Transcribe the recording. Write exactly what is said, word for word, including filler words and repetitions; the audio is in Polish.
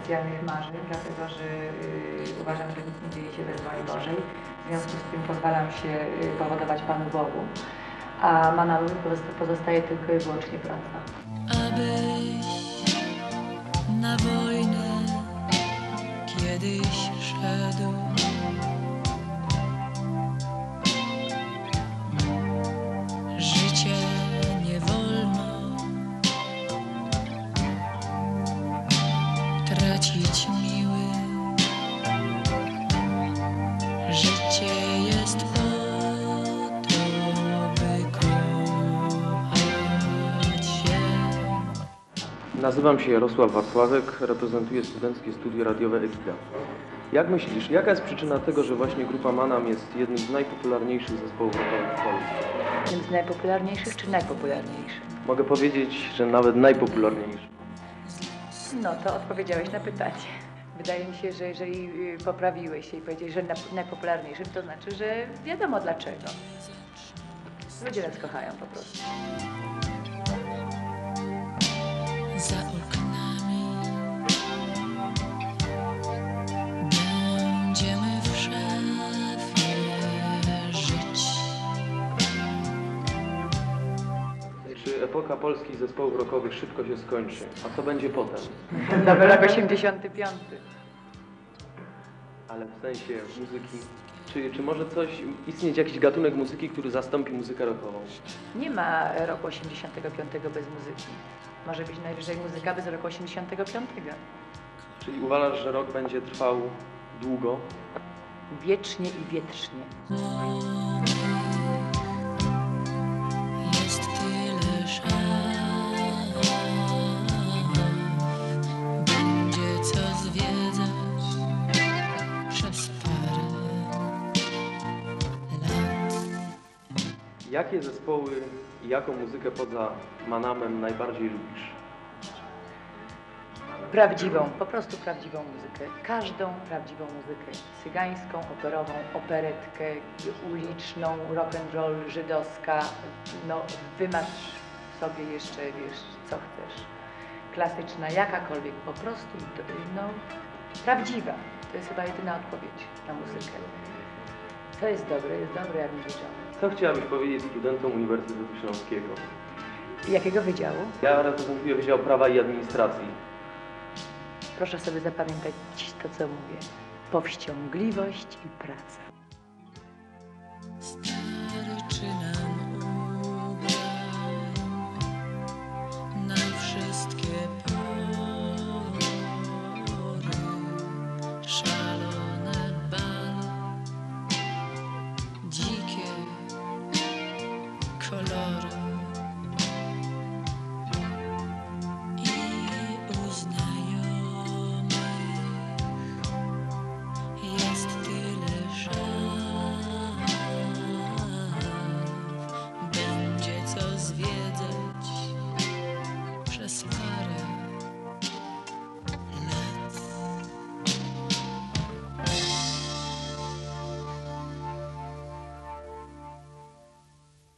specjalnych marzeń, dlatego że y, uważam, że nic nie dzieje się bez woli Bożej. W związku z tym pozwalam się y, powodować Panu Bogu, a ma pozostaje tylko i wyłącznie praca. Abyś na wojnę kiedyś szedł, życie nie wolno tracić miły, życie jest po to, by kochać się. Nazywam się Jarosław Wacławek, reprezentuję Studenckie Studio Radiowe Egida. Jak myślisz, jaka jest przyczyna tego, że właśnie grupa Manam jest jednym z najpopularniejszych zespołów rockowych w Polsce? Jednym z najpopularniejszych czy najpopularniejszych? Mogę powiedzieć, że nawet najpopularniejszy. No to odpowiedziałeś na pytanie. Wydaje mi się, że jeżeli poprawiłeś się i powiedziałeś, że najpopularniejszym, to znaczy, że wiadomo dlaczego. Ludzie nas kochają po prostu. Za oknami będziemy w szafie żyć. Czy epoka polskich zespołów rockowych szybko się skończy? A co będzie potem? Nowy rok osiemdziesiąty piąty. Ale w sensie muzyki. Czy, czy może coś, istnieć jakiś gatunek muzyki, który zastąpi muzykę rockową? Nie ma roku osiemdziesiątego piątego bez muzyki. Może być najwyżej muzyka bez roku osiemdziesiątego piątego. Czyli uważasz, że rock będzie trwał długo? Wiecznie i wietrznie. Jest tyle szaf, będzie co zwiedzać przez parę lat. Jakie zespoły i jaką muzykę poza Manamem najbardziej lubisz? Prawdziwą, po prostu prawdziwą muzykę. Każdą prawdziwą muzykę. Cygańską, operową, operetkę, uliczną, rock'n'roll, żydowska. No, wymasz sobie jeszcze, wiesz, co chcesz. Klasyczna, jakakolwiek, po prostu, no, prawdziwa. To jest chyba jedyna odpowiedź na muzykę. Co jest dobre, jest dobre, jak mówi John. Co chciałabyś powiedzieć studentom Uniwersytetu Śląskiego? Jakiego wydziału? Ja reprezentuję Wydział Prawa i Administracji. Proszę sobie zapamiętać to, co mówię. Powściągliwość i praca.